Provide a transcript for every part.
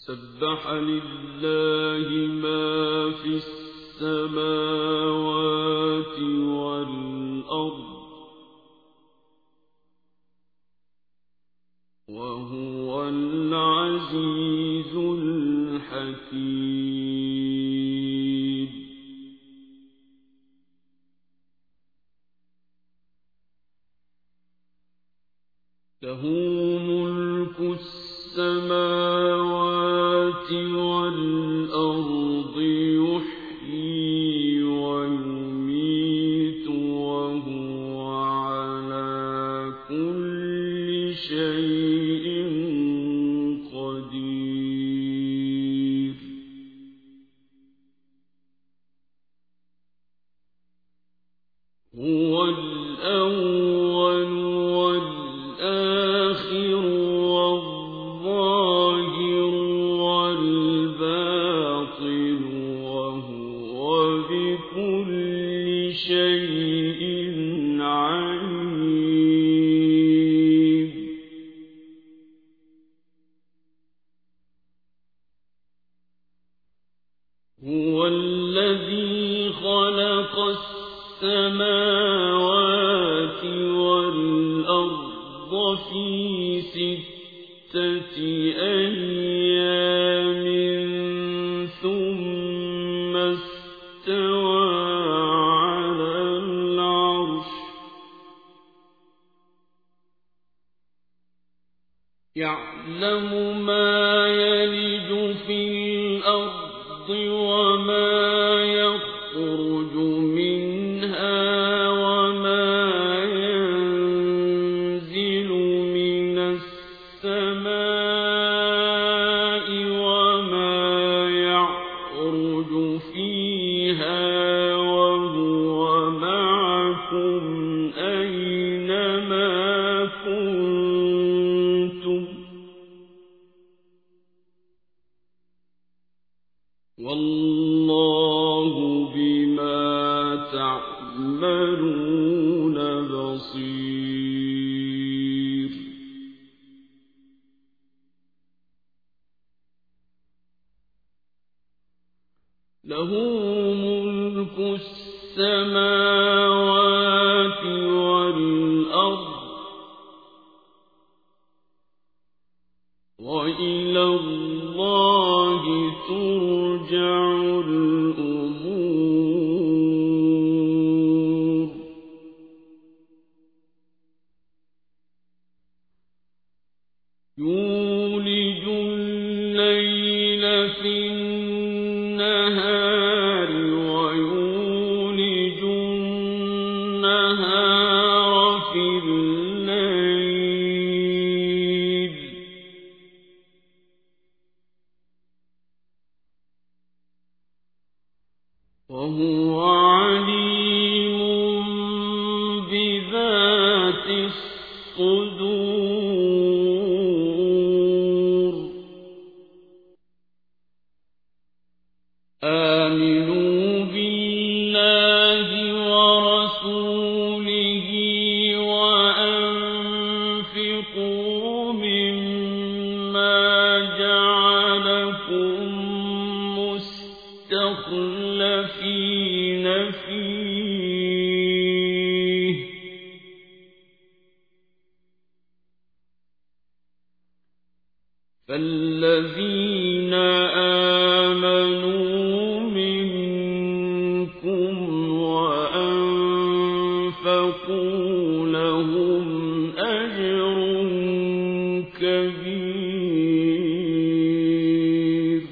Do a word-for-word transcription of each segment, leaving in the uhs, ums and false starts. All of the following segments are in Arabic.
سبح لله ما في السماوات والأرض وهو العزيز الحكيم. له ملك السماوات والأرض يحيي ويميت وهو على كل شيء قدير. هو الأول والآخر والظاهر والباطن وهو بكل شيء عليم. هو الذي خلق السماوات والأرض في ستة أيام ثم استوى على العرش يعلم ما يلج في الأرض وما يخرج منها وما ينزل من السماء وما يعرج فيها وهو معكم أينما كنتم والله بما تعملون بصير. له ملك السماوات والأرض وإلى الله ترجع الأمور. يولج الليل في النهار ويولج النهار في الليل وهو عليم بذات الصدور. آمنوا بالله ورسوله وأنفقوا مما جعلكم مستخلفين فيه فالذين آمنوا منكم وأنفقوا لهم أجر كبير.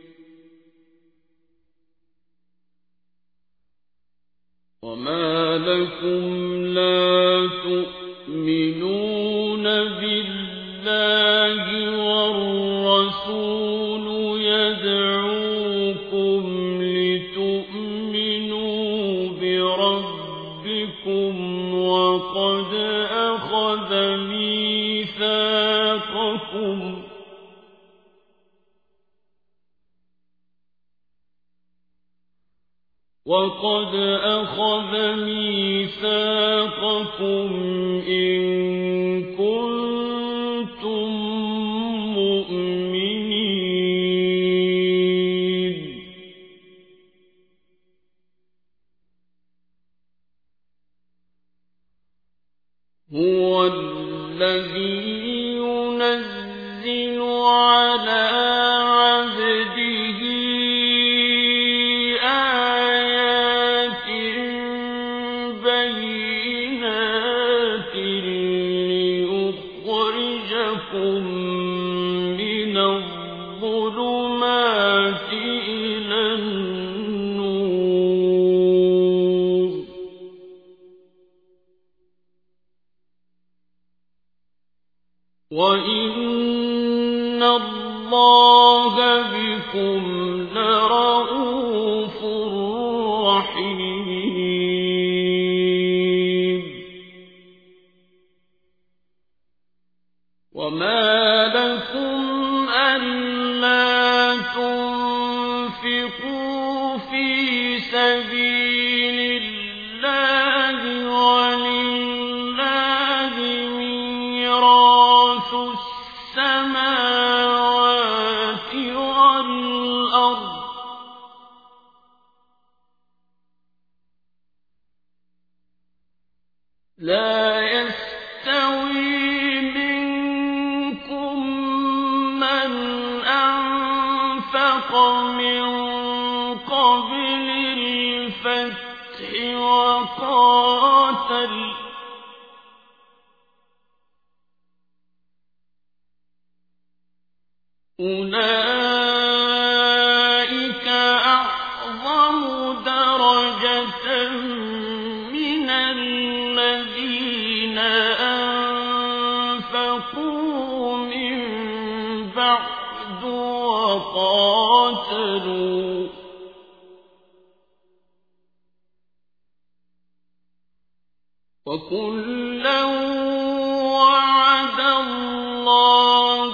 وما لكم لا تؤمنون بالله والرسول يدعوكم لتؤمنوا بربكم وقد أخذ ميثاقكم وقد أخذ ميثاقكم إن كنتم مؤمنين. على عبده آيات بينات ليخرجكم من الظلمات إلى النور وإن الله بكم لرءوف رحيم وما لكم ألا تنفقوا في سبيل الله ولله ميراث السماوات والأرض لا يستوي منكم من أنفق من قبل الفتح وقاتل أولئك أعظم درجة من الذين أنفقوا من بعد وقاتلوا وكلا وعد الله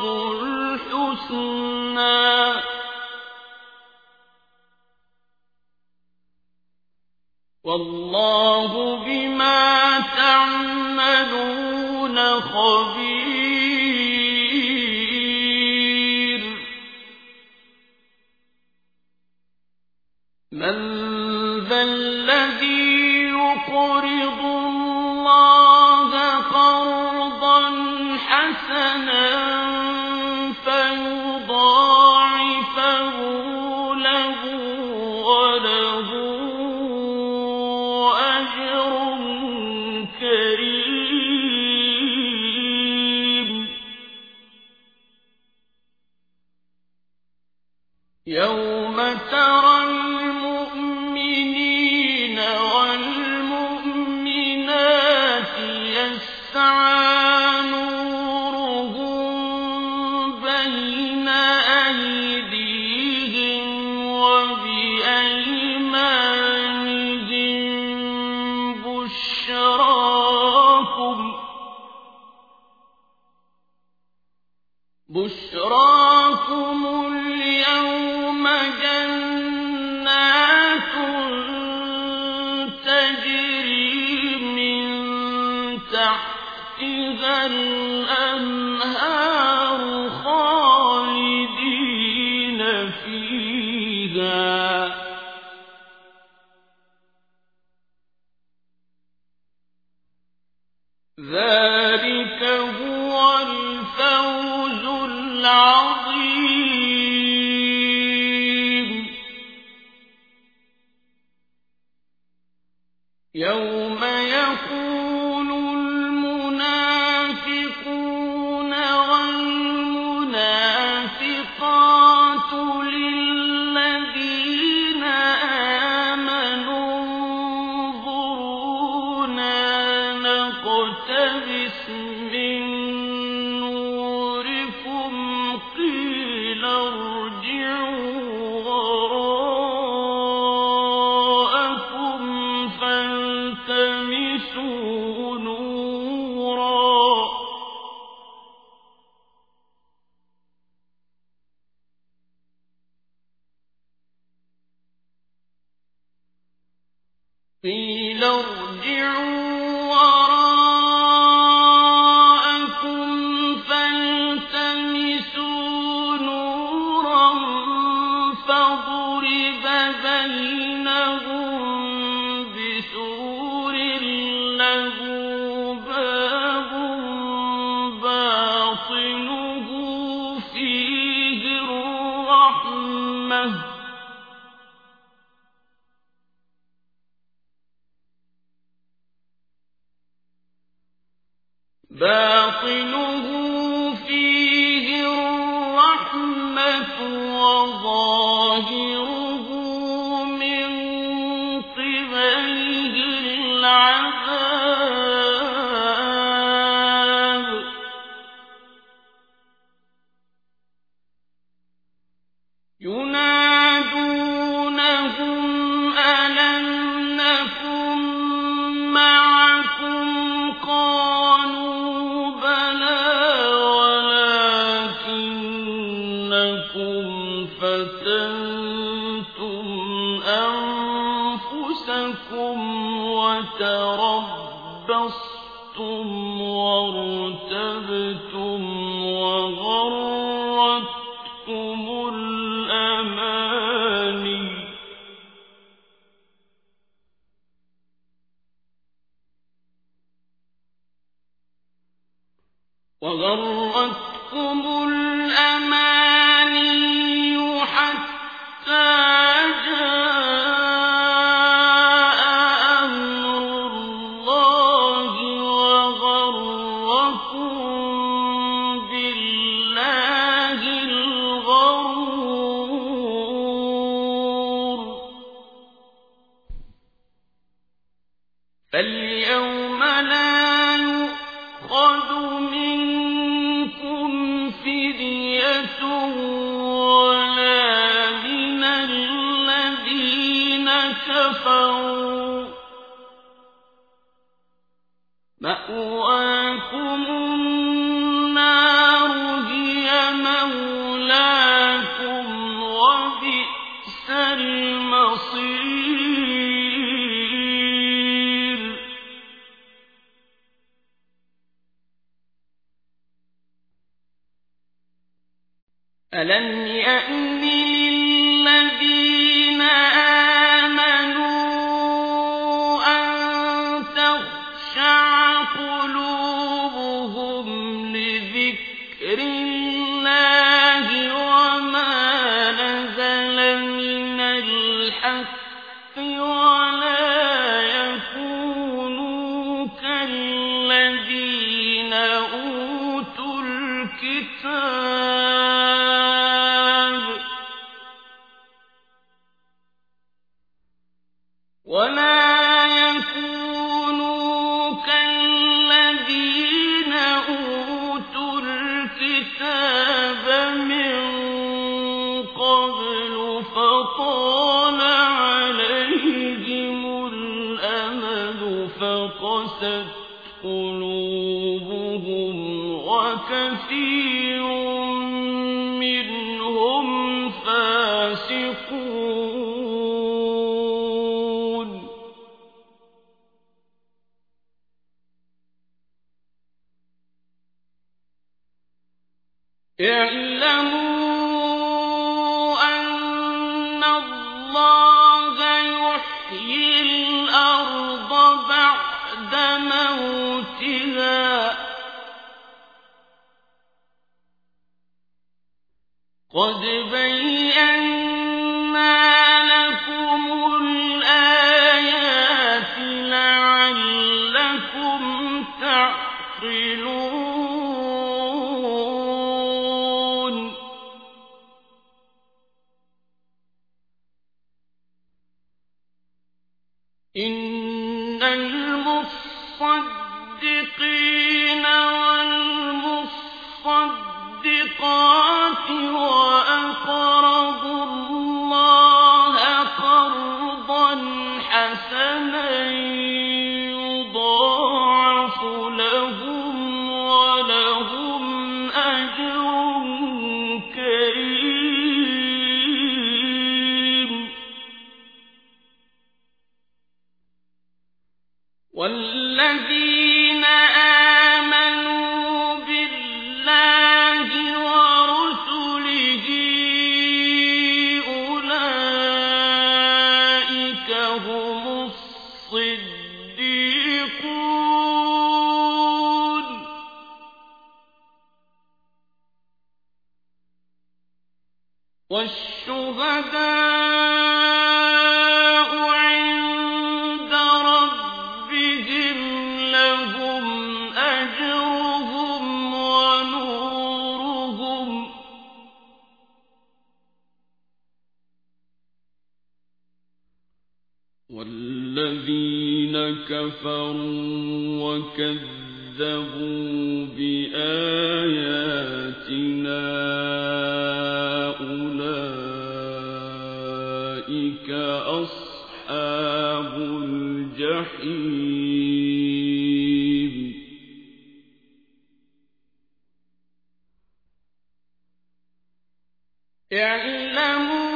الحسنى والله بما تعملون خبير من ذا الذي يقرض الله قرضا حسنا فيضاعفه له وله أجر كريم يوم ترى المؤمنين والمؤمنات يسعى نورهم بين أيديهم وبأيمانهم بشراكم بشراكم اليوم جنات تجري من تحتها الأنهار خالدين فيها ذلك هو الفوز العظيم يوم يقول المنافقون والمنافقات للذين آمنوا انظرونا نقتبس من نوركم قيل ارجعوا وراءكم فالتمسوا نورا قيل ارجعوا وراءكم فالتمسوا نورا فضرب بينهم بسور له باب باطنه فيه الرحمة باطنه فيه الرحمة وظاهره من قبله العذاب ينادونهم ألم نكن معكم قالوا بلى ولكنكم فتنتم أنفسكم وتربصتم وارتبتم وغرتكم الأماني وغرتكم الأماني حتى جاء أمر الله وغركم بالله الغرور فاليوم لا يؤخذ منكم فدية ولا من الذين كفروا مأواكم النار هي مولاكم وبئس المصير ألم يأن للذين آمنوا أن تخشع قلوبهم لذكر الله وما نزل من الحق ولا يكونوا كالذين أوتوا الكتاب ولا يكونوا كالذين أوتوا الكتاب من قبل فطال عليهم الأمد فقست قلوبهم وكثير منهم فاسقون اعلموا أن الله يحيي الأرض بعد موتها قد بينا لكم الآيات لعلكم تعقلون إن المصدقين والمصدقات وأقرضوا الله قرضا حسنا يضاعف لهم ولهم أجر كريم والذين آمنوا بالله ورسله والشهداء عند ربهم لهم أجرهم ونورهم والذين كفروا وكذبوا بآياتنا أولئك أصحاب الجحيم اعلموا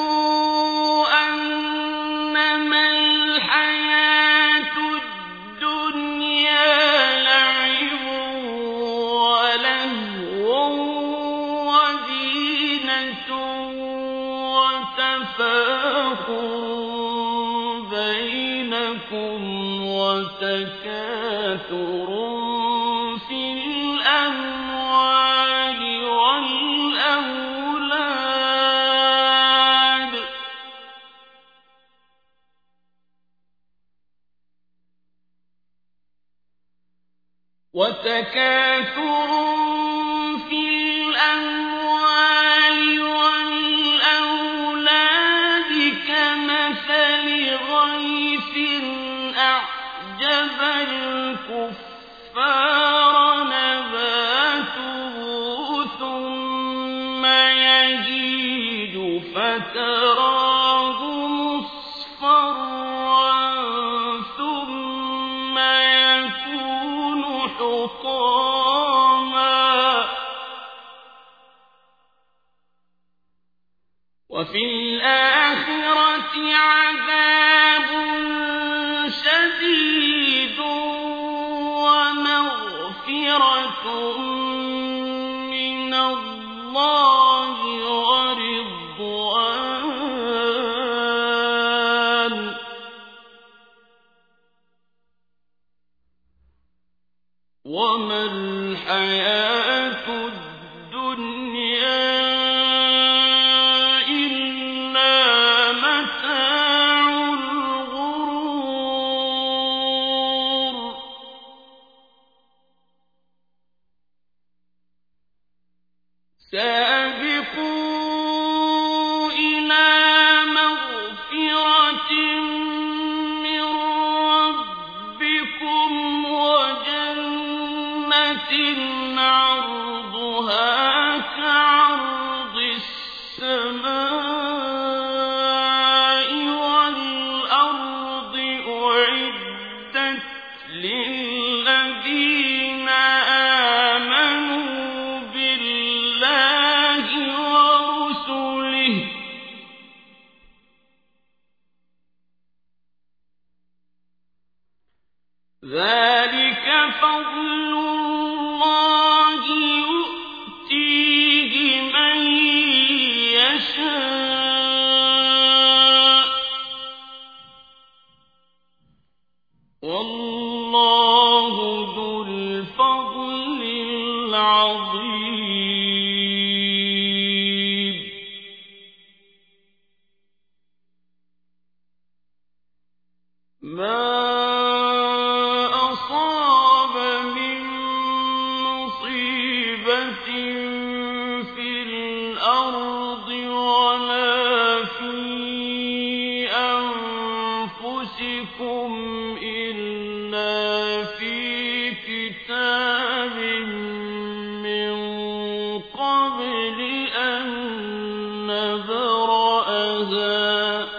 أنما الحياة الدنيا لعب ولهو وزينة وتفاخر بينكم وتكاثر في الأموال والأولاد وتكاثر في الأموال والأولاد كمثل غيث أعجب الكفار نباته ثم يهيج فتراه مصفرا ثم يكون حطاما وفي الآخرة عذاب شديد ومغفرة من الله ورضوان وما الحياة الدنيا إلا متاع الغرور سابقوا إلى مغفرة من ربكم وجنة عرضها كعرض السماء والأرض أعدت للذين آمنوا بالله ورسله ذلك فضل الله يؤتيه من يشاء والله ذو الفضل العظيم ما أصاب من مصيبة في الأرض ولا في أنفسكم إلا في كتاب من قبل أن نبرأها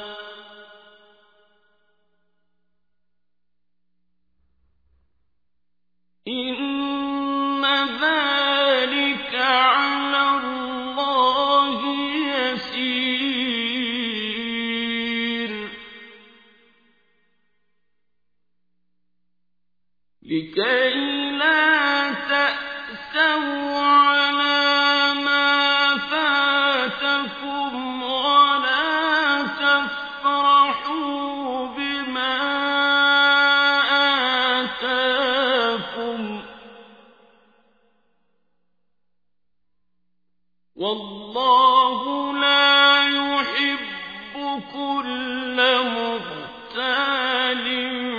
إن ذلك على الله يسير لكي لا تأسوا على ما فاتكم ولا تفرحوا بما آتاكم والله والله لا يحب كل مختال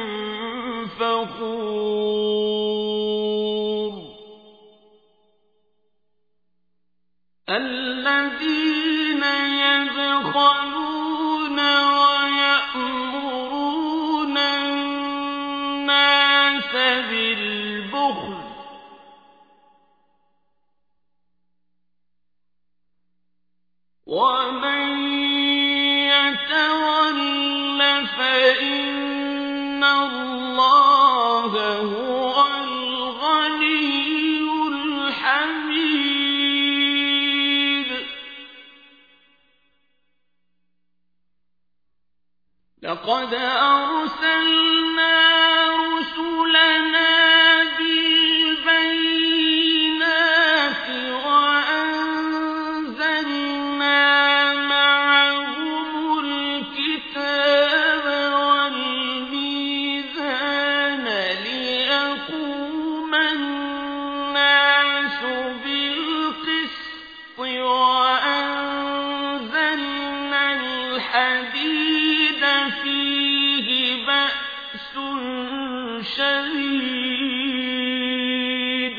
فخور الذين يبخلون ويأمرون الناس بالبخل ومن يتول فإن الله هو الغني الحميد لقد أرسلنا رسلنا بالبينات وأنزلنا معهم الكتاب والميزان ليقوم الناس بالقسط وأنزلنا الحديد فيه بأس شديد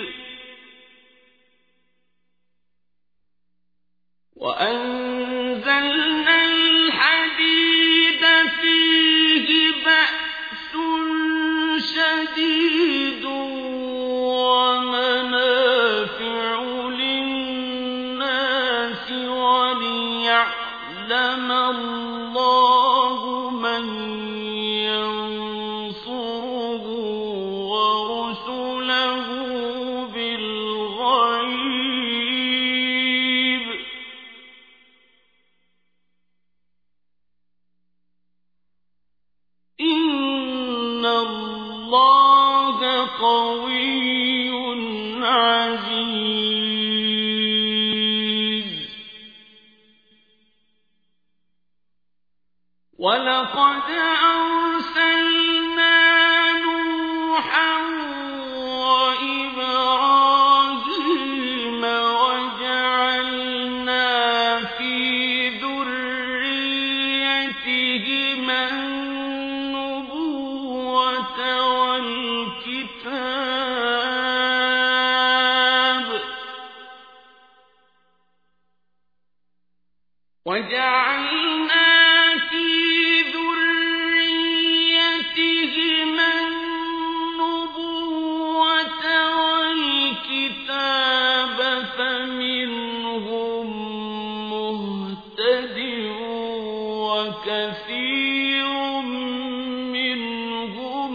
وأنزلنا الحديد فيه بأس شديد ومنافع للناس وليعلم الله من ينصره ورسله بالغيب إن الله قوي عزيز ولقد أرسلنا نوحا وإبراهيم وجعلنا في ذريتهما النبوة والكتاب وجعلنا في ذريتهما النبوة والكتاب فمنهم مهتد وكثير منهم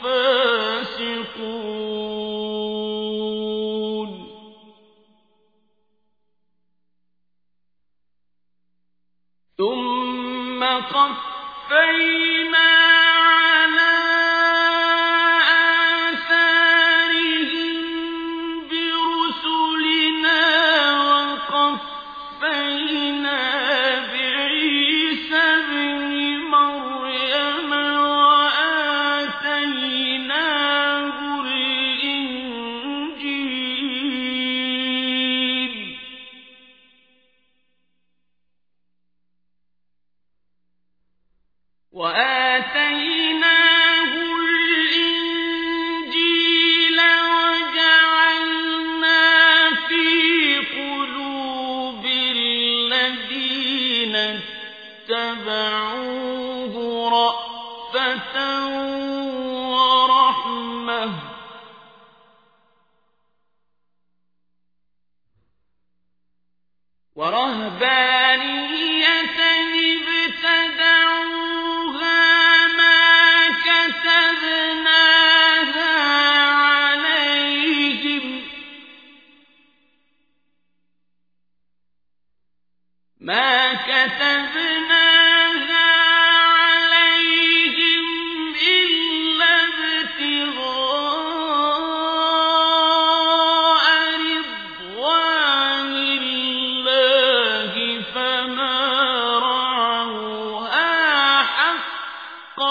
فاسقون ثم قفينا على آثارهم برسلنا وقفينا بعيسى ابن مريم وآتيناه الإنجيل وآتيناه الإنجيل وجعلنا في قلوب الذين اتبعوه رأفة ورحمة ورهبانية ابتدعوها ما كتبناها عليهم ما كتبناها عليهم إلا ابتغاء رضوان الله فما رعوها حق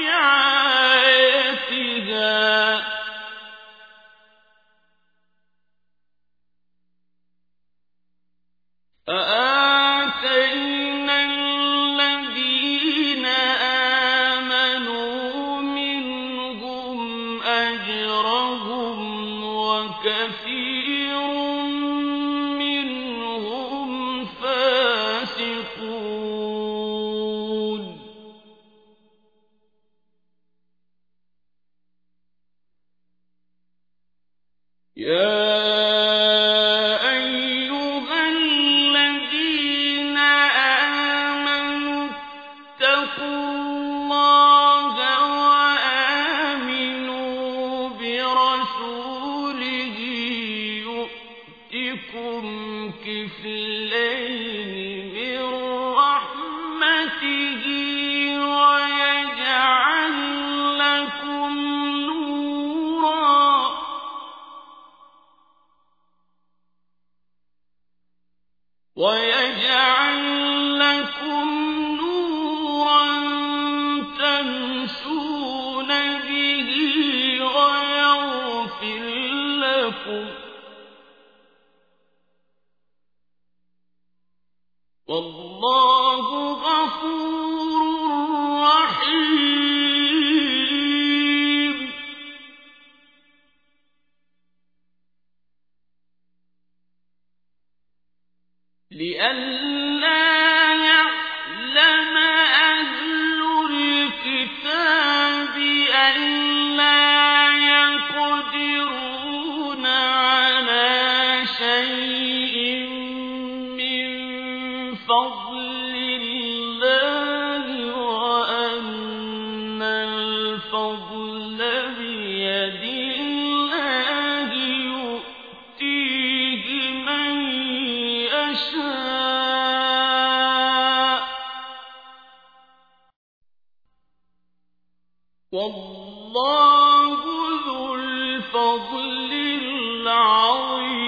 رعايتها فآمنوا ويجعل لكم نورا تمشون به ويغفر لكم والله غفور رحيم لئلا يعلم أهل الكتاب ألا يقدرون على شيء من فضل الله وأن الفضل بيد الله يؤتيه من يشاء والله ذو الفضل العظيم